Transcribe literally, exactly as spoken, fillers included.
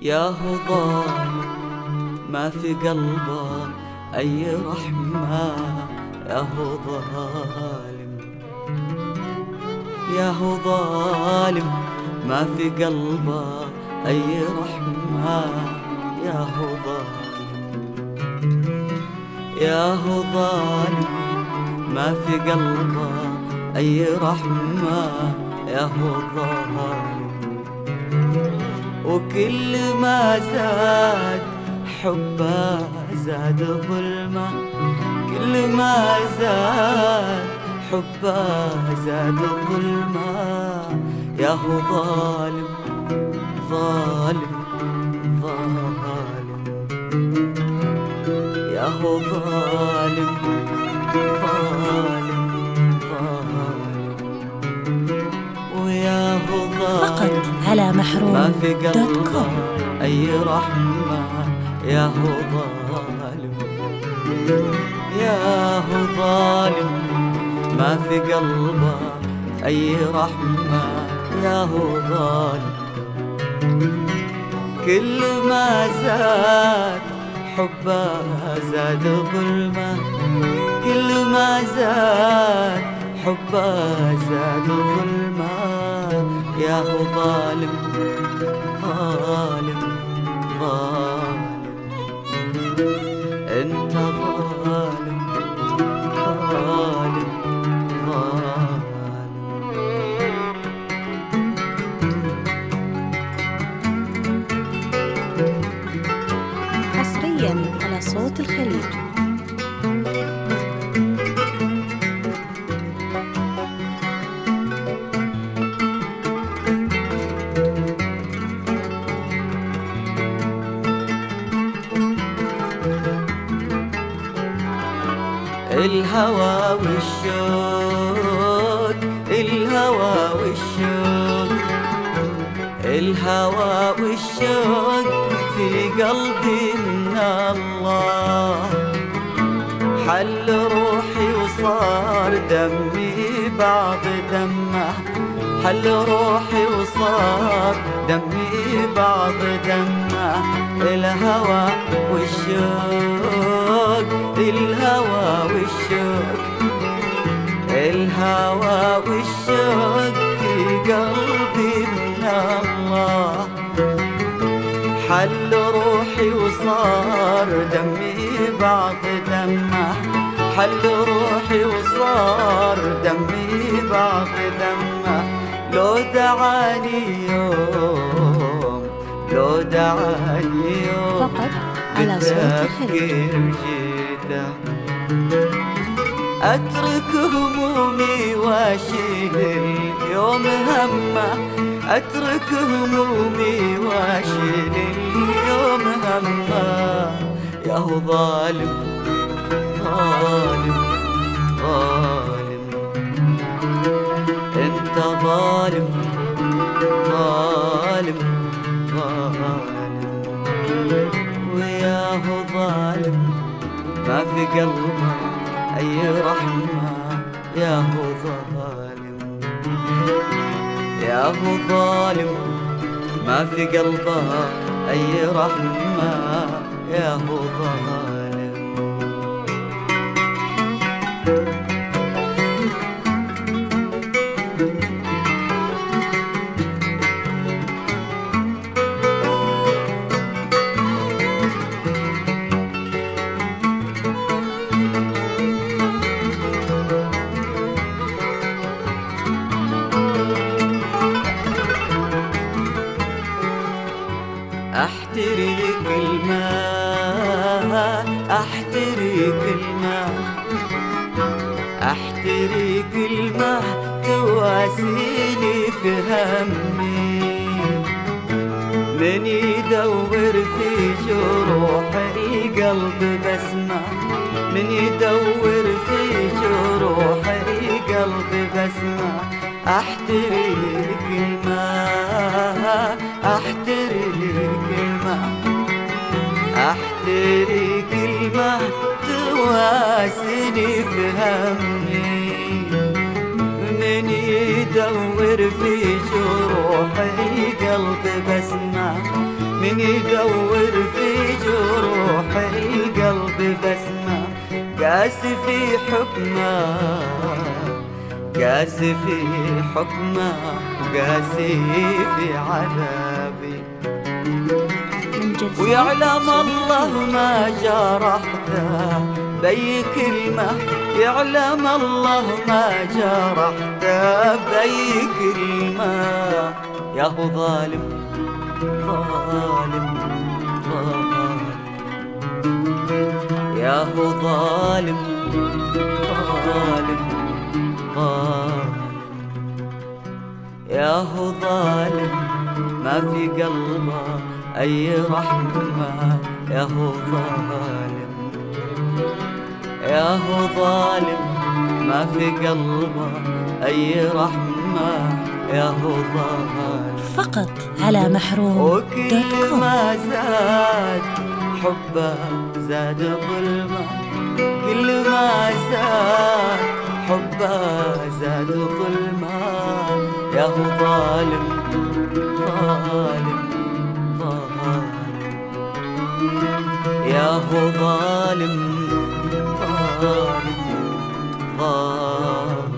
يا هو ظالم ما في قلبه أي رحمة، يا هو ظالم يا هو ظالم ما في قلبه أي رحمة، يا هو ظالم يا هو ظالم ما في قلبه أي رحمة، يا هو ظالم وكل ما زاد حبه زاد ظلمه، كل ما زاد حبه زاد ظلمه، يا هو ظالم ظالم ظالم، يا هو ظالم ظالم ظالم، ويا هو ظالم فقط على محروم ما في دوت قلبه كوم. أي رحمة، يا هو ظالم يا هو ظالم ما في قلبه أي رحمة، يا هو ظالم كل ما زاد حبه زاد ظلمه، كل ما زاد حبه زاد ظلمه، يا هو ظالم ظالم ظالم، انت ظالم ظالم ظالم. حصريا على صوت الخليج. الهوى والشوق الهوى والشوق الهوى والشوق في قلبي من الله، حل روحي وصار دمي بعض دمه، حل روحي وصار دمي بعض دمه، الهوى والشوق الهوى والشوق الهوى والشوق في قلبي من الله، حل روحي وصار دمي بعض دمه، حل روحي وصار دمي بعض دمه، لو دعاني يوم لو دعاني يوم فقط على صوت الخليج. أترك همومي واشيل اليوم همه، أترك همومي واشيل اليوم همه، يا هو ظالم ظالم ظالم، انت ظالم ظالم ظالم، ويا هو ظالم ما في قلبه أي رحمة، يا هو ظالم يا هو ظالم ما في قلبه أي رحمة، يا هو ظالم. أحتريك الماء أحتريك الماء أحتريك الماء تواسيني في همي، من يدور في جروح القلب بسمة، من يدور في جروح القلب بسمة، أحتريك الماء أحتريك الماء أحتريك الماء تواسني في همي، من يدور في جروح القلب بسمة، من يدور في جروح القلب بسمة، قاسي في حكمه قاسي في حكمه وقاسي في عذابي. ويعلم الله ما جرحته بأي كلمة، يعلم الله ما جرحته بأي كلمة. يا هو ظالم ظالم ظالم، يا هو ظالم ظالم ظالم، يا هو ظالم ما في قلبه أي رحمة. يا هو ظالم يا هو ظالم ما في قلبه أي رحمة. يا هو ظالم فقط على محروم دوت وكل كوم. ما زاد حبه زاد ظلمه، كل ما زاد حبه زاد ظلمه. يا هو ظالم ظالم ظالم، يا هو ظالم ظالم ظالم.